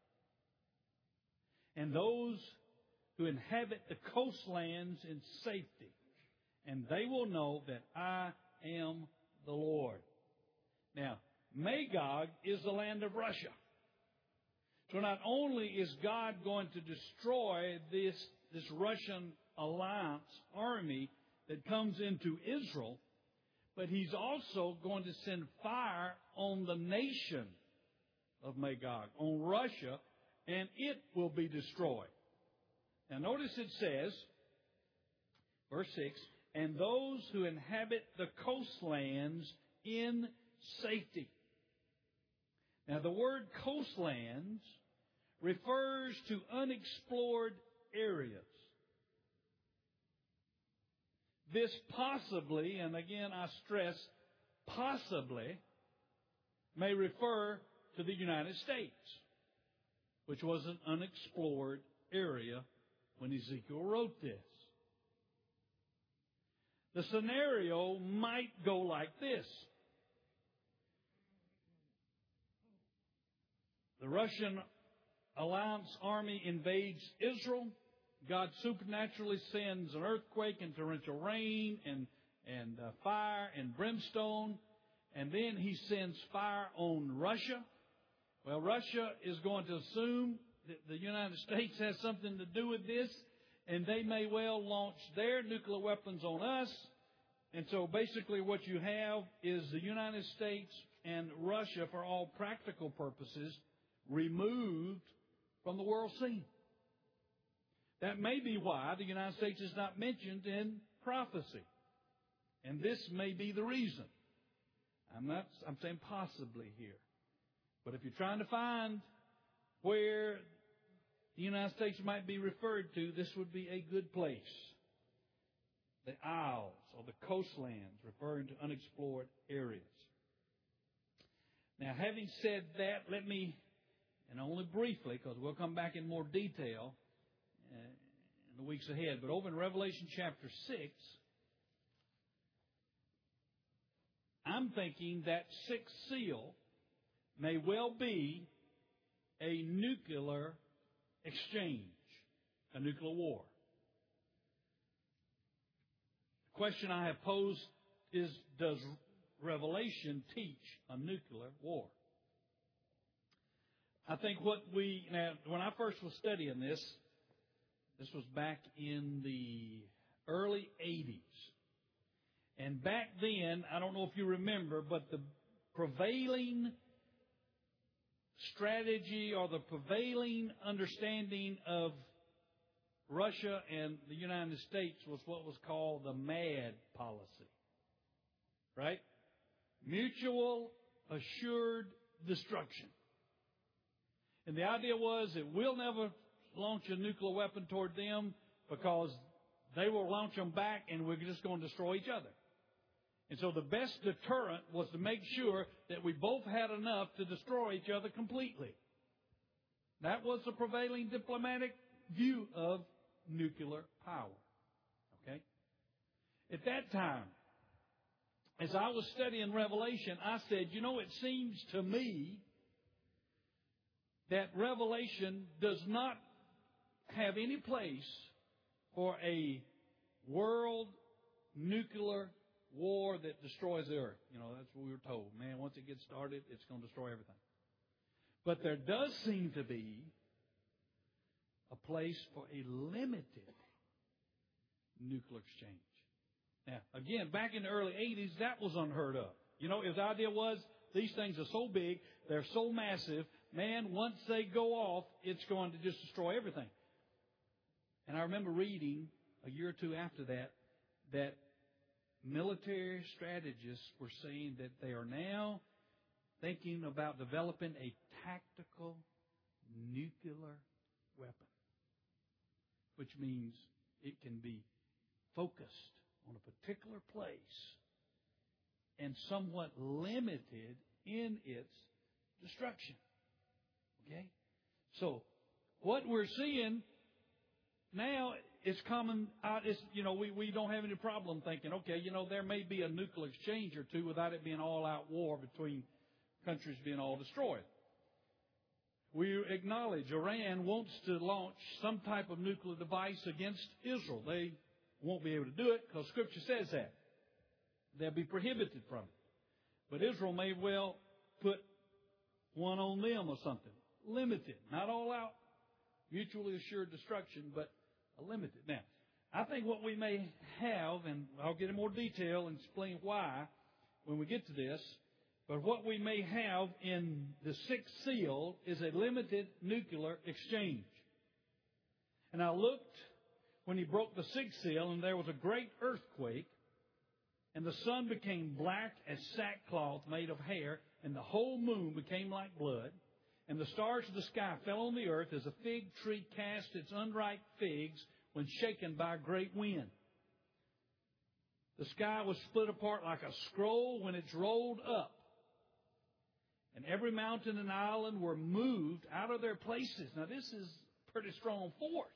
and those who inhabit the coastlands in safety, and they will know that I am the Lord. Now, Magog is the land of Russia. So not only is God going to destroy this Russian alliance army that comes into Israel, but He's also going to send fire on the nation of Magog, on Russia, and it will be destroyed. Now notice it says, verse 6, and those who inhabit the coastlands in safety. Now the word coastlands refers to unexplored areas. This possibly, and again I stress, possibly, may refer to the United States, which was an unexplored area when Ezekiel wrote this. The scenario might go like this. The Russian alliance army invades Israel. God supernaturally sends an earthquake and torrential rain and fire and brimstone. And then He sends fire on Russia. Well, Russia is going to assume the United States has something to do with this, and they may well launch their nuclear weapons on us. And so basically what you have is the United States and Russia, for all practical purposes, removed from the world scene. That may be why the United States is not mentioned in prophecy. And this may be the reason. I'm saying possibly here. But if you're trying to find where the United States might be referred to, this would be a good place. The Isles or the coastlands, referring to unexplored areas. Now, having said that, let me, and only briefly, because we'll come back in more detail in the weeks ahead, but over in Revelation chapter 6, I'm thinking that sixth seal may well be a nuclear exchange, a nuclear war. The question I have posed is, does Revelation teach a nuclear war? I think when I first was studying this was back in the early 80s. And back then, I don't know if you remember, but the prevailing strategy or the prevailing understanding of Russia and the United States was what was called the MAD policy. Right? Mutual Assured Destruction. And the idea was that we'll never launch a nuclear weapon toward them because they will launch them back and we're just going to destroy each other. And so the best deterrent was to make sure that we both had enough to destroy each other completely. That was the prevailing diplomatic view of nuclear power. Okay? At that time, as I was studying Revelation, I said, it seems to me that Revelation does not have any place for a world nuclear war that destroys the earth. That's what we were told. Man, once it gets started, it's going to destroy everything. But there does seem to be a place for a limited nuclear exchange. Now, again, back in the early 80s, that was unheard of. His idea was these things are so big, they're so massive, man, once they go off, it's going to just destroy everything. And I remember reading a year or two after that military strategists were saying that they are now thinking about developing a tactical nuclear weapon, which means it can be focused on a particular place and somewhat limited in its destruction. Okay? So, what we're seeing now is common. We don't have any problem thinking, okay, there may be a nuclear exchange or two without it being all-out war between countries being all destroyed. We acknowledge Iran wants to launch some type of nuclear device against Israel. They won't be able to do it because Scripture says that. They'll be prohibited from it. But Israel may well put one on them or something. Limited. Not all out, mutually assured destruction, but a limited. Now, I think what we may have, and I'll get in more detail and explain why when we get to this, but what we may have in the sixth seal is a limited nuclear exchange. And I looked when he broke the sixth seal, and there was a great earthquake, and the sun became black as sackcloth made of hair, and the whole moon became like blood, and the stars of the sky fell on the earth as a fig tree casts its unripe figs when shaken by a great wind. The sky was split apart like a scroll when it's rolled up, and every mountain and island were moved out of their places. Now, this is pretty strong force.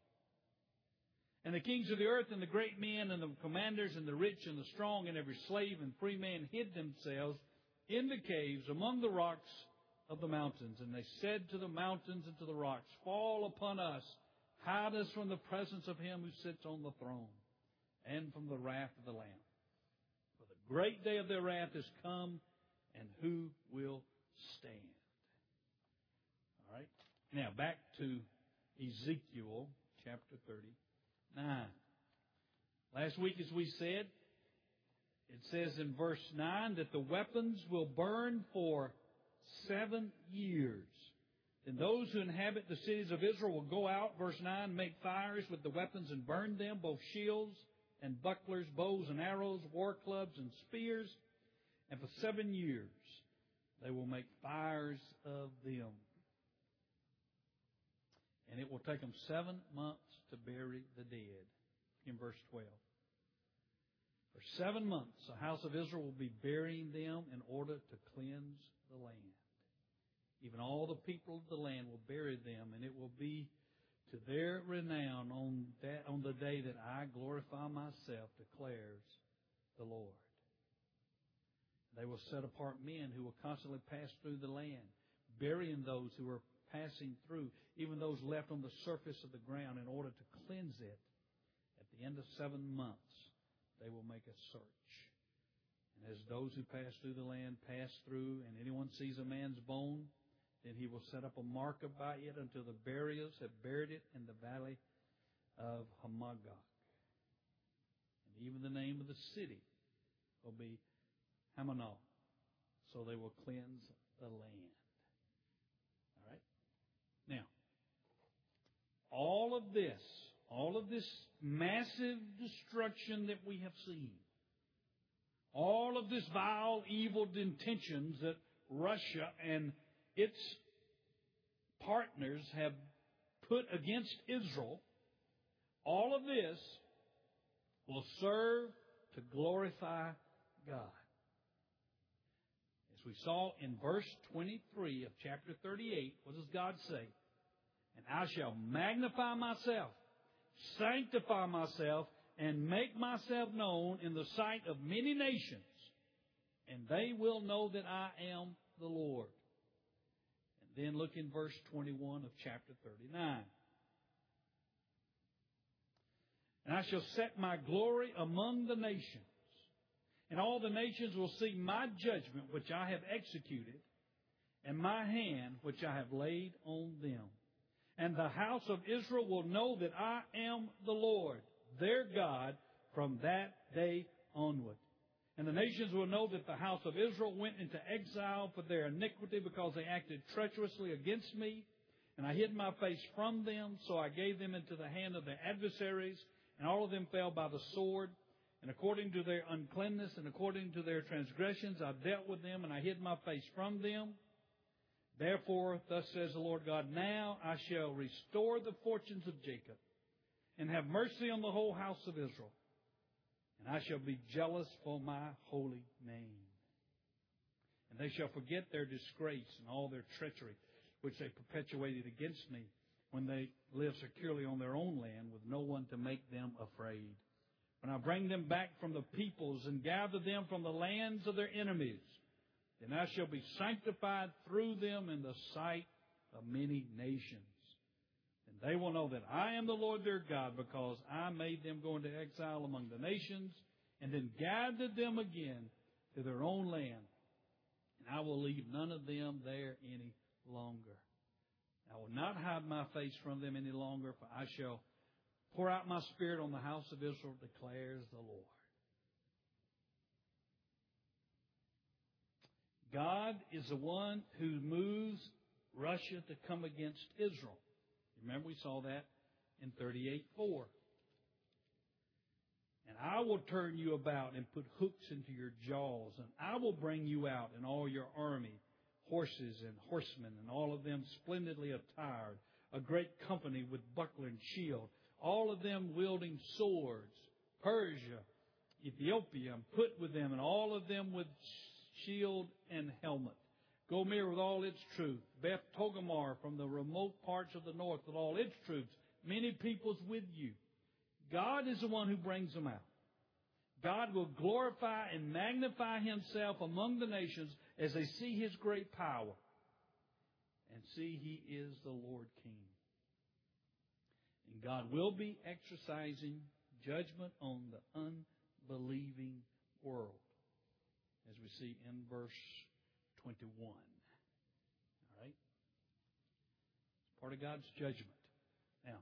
And the kings of the earth and the great men and the commanders and the rich and the strong and every slave and free man hid themselves in the caves among the rocks of the mountains. And they said to the mountains and to the rocks, fall upon us, hide us from the presence of him who sits on the throne and from the wrath of the Lamb. For the great day of their wrath is come, and who will stand? All right. Now, back to Ezekiel chapter 39. Last week, as we said, it says in verse 9 that the weapons will burn for 7 years. Then those who inhabit the cities of Israel will go out, verse 9, make fires with the weapons and burn them, both shields and bucklers, bows and arrows, war clubs and spears. And for 7 years they will make fires of them. And it will take them 7 months to bury the dead. In verse 12. For 7 months the house of Israel will be burying them in order to cleanse the land. Even all the people of the land will bury them, and it will be to their renown on the day that I glorify myself, declares the Lord. They will set apart men who will constantly pass through the land, burying those who are passing through, even those left on the surface of the ground, in order to cleanse it. At the end of 7 months, they will make a search. And as those who pass through the land pass through, and anyone sees a man's bone, then he will set up a marker by it until the buriers have buried it in the valley of Hamagog. And even the name of the city will be Hamanah. So they will cleanse the land. All right? Now, all of this massive destruction that we have seen, all of this vile, evil intentions that Russia and its partners have put against Israel, all of this will serve to glorify God. As we saw in verse 23 of chapter 38, what does God say? And I shall magnify myself, sanctify myself, and make myself known in the sight of many nations, and they will know that I am the Lord. And then look in verse 21 of chapter 39. And I shall set my glory among the nations, and all the nations will see my judgment which I have executed, and my hand which I have laid on them. And the house of Israel will know that I am the Lord, their God, from that day onward. And the nations will know that the house of Israel went into exile for their iniquity, because they acted treacherously against me. And I hid my face from them, so I gave them into the hand of their adversaries, and all of them fell by the sword. And according to their uncleanness and according to their transgressions, I dealt with them, and I hid my face from them. Therefore, thus says the Lord God, now I shall restore the fortunes of Jacob, and have mercy on the whole house of Israel. And I shall be jealous for my holy name. And they shall forget their disgrace and all their treachery, which they perpetuated against me, when they live securely on their own land, with no one to make them afraid. When I bring them back from the peoples and gather them from the lands of their enemies, then I shall be sanctified through them in the sight of many nations. And they will know that I am the Lord their God, because I made them go into exile among the nations, and then gathered them again to their own land. And I will leave none of them there any longer. I will not hide my face from them any longer, for I shall pour out my Spirit on the house of Israel, declares the Lord. God is the one who moves Russia to come against Israel. Remember, we saw that in 38:4. And I will turn you about and put hooks into your jaws, and I will bring you out in all your army, horses and horsemen, and all of them splendidly attired, a great company with buckler and shield, all of them wielding swords. Persia, Ethiopia, put with them, and all of them with shield and helmet. Gomer with all its troops. Beth Togarmah from the remote parts of the north with all its troops. Many peoples with you. God is the one who brings them out. God will glorify and magnify Himself among the nations as they see His great power and see He is the Lord King. And God will be exercising judgment on the unbelieving world, as we see in verse 21. All right? Part of God's judgment. Now,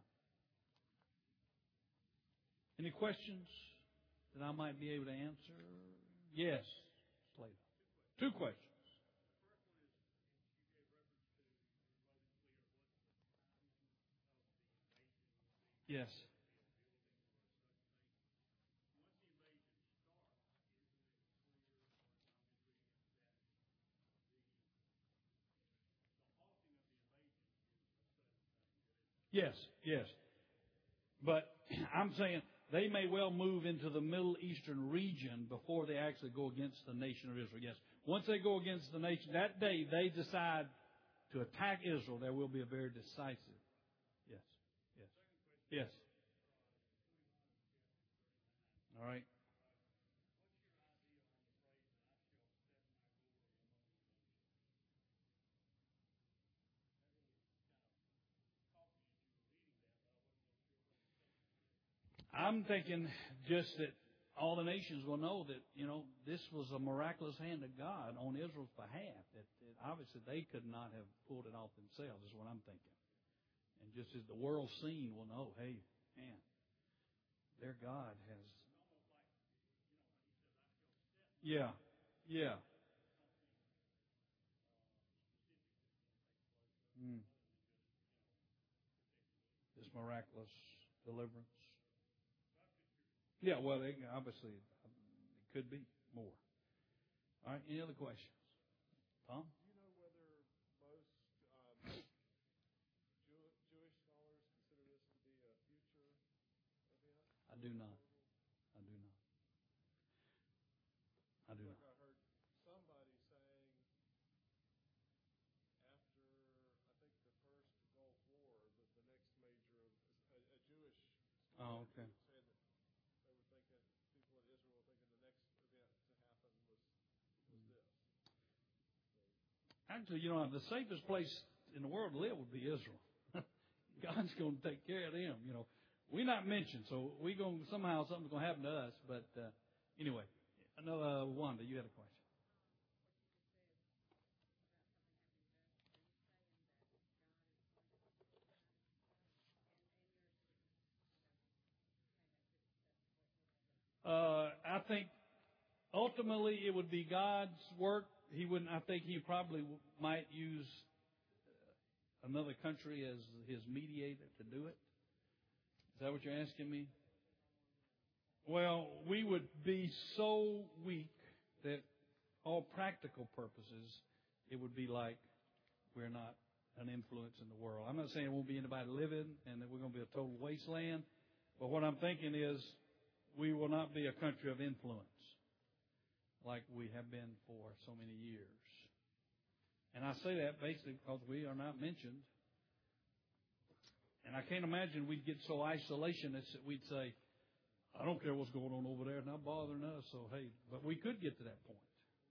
any questions that I might be able to answer? Yes, Slater. Two questions. Yes. Yes, yes. But I'm saying they may well move into the Middle Eastern region before they actually go against the nation of Israel. Yes. Once they go against the nation, that day they decide to attack Israel, there will be a very decisive. Yes. Yes. Yes. All right. I'm thinking just that all the nations will know that, this was a miraculous hand of God on Israel's behalf. That obviously they could not have pulled it off themselves, is what I'm thinking. And just as the world scene will know, hey, man, their God has. Yeah, yeah. This miraculous deliverance. Yeah, well, obviously, it could be more. All right, any other questions? Tom? Do you know whether most Jewish scholars consider this to be a future event? I do not. I do not. I do not. I heard somebody saying after, I think, the first Gulf War, that the next major, a Jewish Oh, okay. said that they were thinking, people in Israel were thinking the next event to happen was this. Actually, the safest place in the world to live would be Israel. God's going to take care of them. We're not mentioned, so somehow something's going to happen to us. But anyway, another Wanda, you had a question. I think ultimately it would be God's work. He wouldn't. I think he probably might use another country as his mediator to do it. Is that what you're asking me? Well, we would be so weak that all practical purposes, it would be like we're not an influence in the world. I'm not saying there won't be anybody living and that we're going to be a total wasteland. But what I'm thinking is we will not be a country of influence like we have been for so many years. And I say that basically because we are not mentioned. And I can't imagine we'd get so isolationist that we'd say, I don't care what's going on over there, it's not bothering us, so hey, but we could get to that point.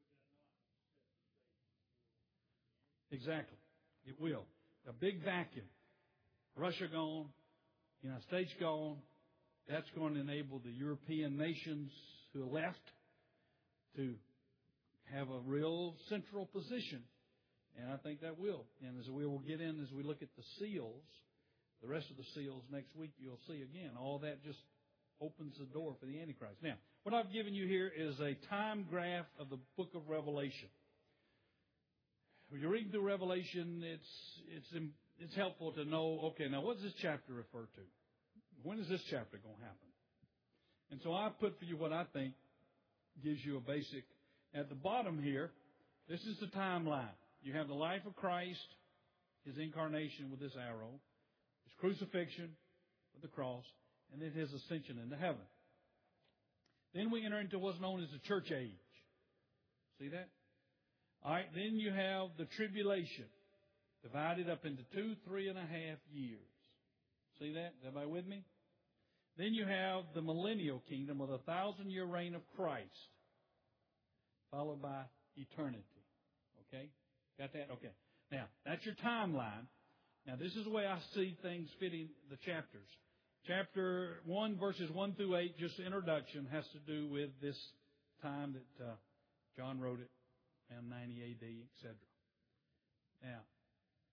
Exactly. It will. A big vacuum. Russia gone, United States gone. That's going to enable the European nations who are left to have a real central position. And I think that will. And as we will get in, as we look at the seals, the rest of the seals next week, you'll see again, all that just opens the door for the Antichrist. Now, what I've given you here is a time graph of the book of Revelation. When you're reading through Revelation, it's helpful to know, okay, now what does this chapter refer to? When is this chapter going to happen? And so I put for you what I think gives you a basic. At the bottom here, this is the timeline. You have the life of Christ, His incarnation with this arrow, His crucifixion with the cross, and then His ascension into heaven. Then we enter into what's known as the church age. See that? All right, then you have the tribulation, divided up into 3.5 years. See that? Is everybody with me? Then you have the millennial kingdom with 1,000-year reign of Christ, followed by eternity. Okay? Got that? Okay. Now, that's your timeline. Now, this is the way I see things fitting the chapters. Chapter 1, verses 1 through 8, just the introduction, has to do with this time that John wrote it, around 90 A.D., etc. Now,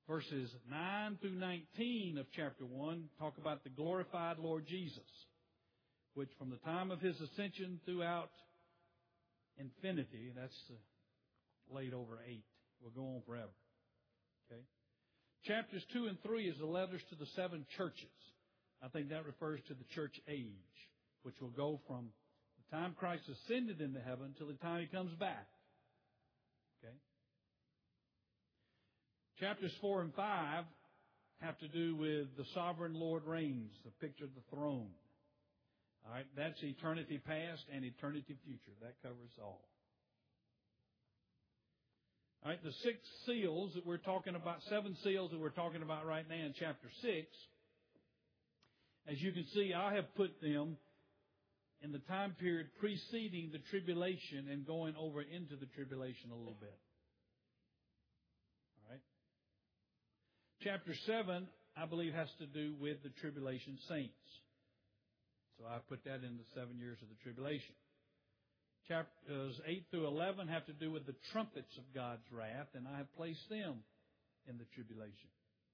verses 9 through 19 of chapter 1 talk about the glorified Lord Jesus, which from the time of His ascension throughout infinity, that's laid over 8, will go on forever. Okay? Chapters 2 and 3 is the letters to the 7 churches. I think that refers to the church age, which will go from the time Christ ascended into heaven till the time He comes back. Okay? Chapters 4 and 5 have to do with the sovereign Lord reigns, the picture of the throne. All right, that's eternity past and eternity future. That covers all. All right, the 6 seals that we're talking about, 7 seals that we're talking about right now in chapter 6, as you can see, I have put them in the time period preceding the tribulation and going over into the tribulation a little bit. All right. Chapter 7, I believe, has to do with the tribulation saints. So I put that in the 7 years of the tribulation. Chapters 8 through 11 have to do with the trumpets of God's wrath, and I have placed them in the tribulation.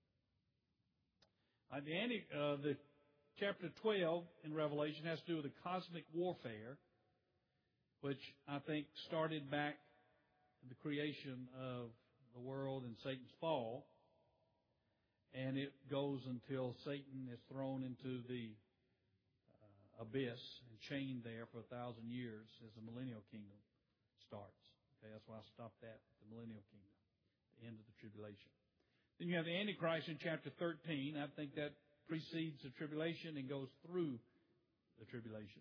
The chapter 12 in Revelation has to do with the cosmic warfare, which I think started back in the creation of the world and Satan's fall, and it goes until Satan is thrown into the abyss and chained there for 1,000 years as the millennial kingdom starts. Okay, that's why I stopped that at the millennial kingdom, the end of the tribulation. Then you have the Antichrist in chapter 13. I think that precedes the tribulation and goes through the tribulation.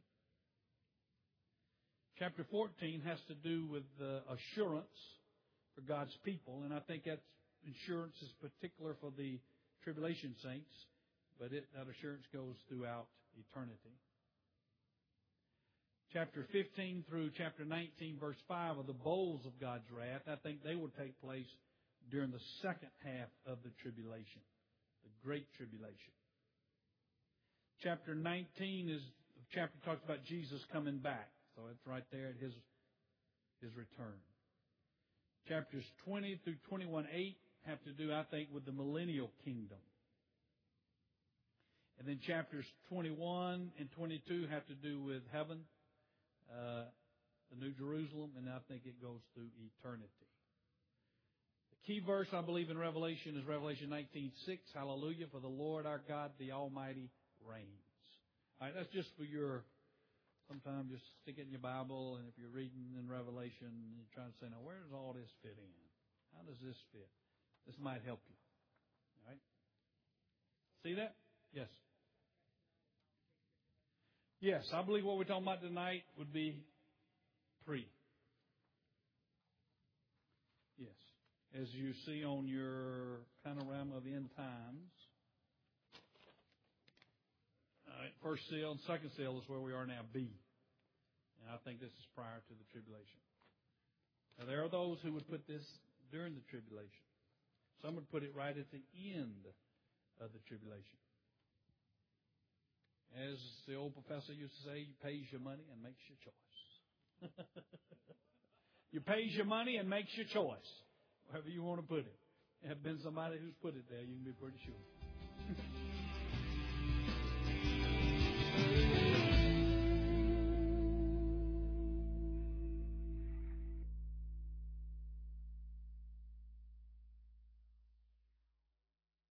Chapter 14 has to do with the assurance for God's people, and I think that assurance is particular for the tribulation saints, but that assurance goes throughout eternity. Chapter 15 through chapter 19, verse 5 are the bowls of God's wrath. I think they will take place during the second half of the tribulation, the Great Tribulation. Chapter 19 is the chapter talks about Jesus coming back. So it's right there at His return. Chapters 20 through 21:8 have to do, I think, with the millennial kingdom. And then chapters 21 and 22 have to do with heaven, the New Jerusalem, and I think it goes through eternity. The key verse, I believe, in Revelation is Revelation 19:6. Hallelujah, for the Lord our God, the Almighty, reigns. All right, that's just for your, sometimes just stick it in your Bible, and if you're reading in Revelation, you're trying to say, now, where does all this fit in? How does this fit? This might help you. All right? See that? Yes. Yes, I believe what we're talking about tonight would be pre. Yes. As you see on your panorama of end times, first seal and second seal is where we are now, B. And I think this is prior to the tribulation. Now, there are those who would put this during the tribulation. Some would put it right at the end of the tribulation. As the old professor used to say, you pays your money and makes your choice. You pays your money and makes your choice. Wherever you want to put it. There have been somebody who's put it there, you can be pretty sure.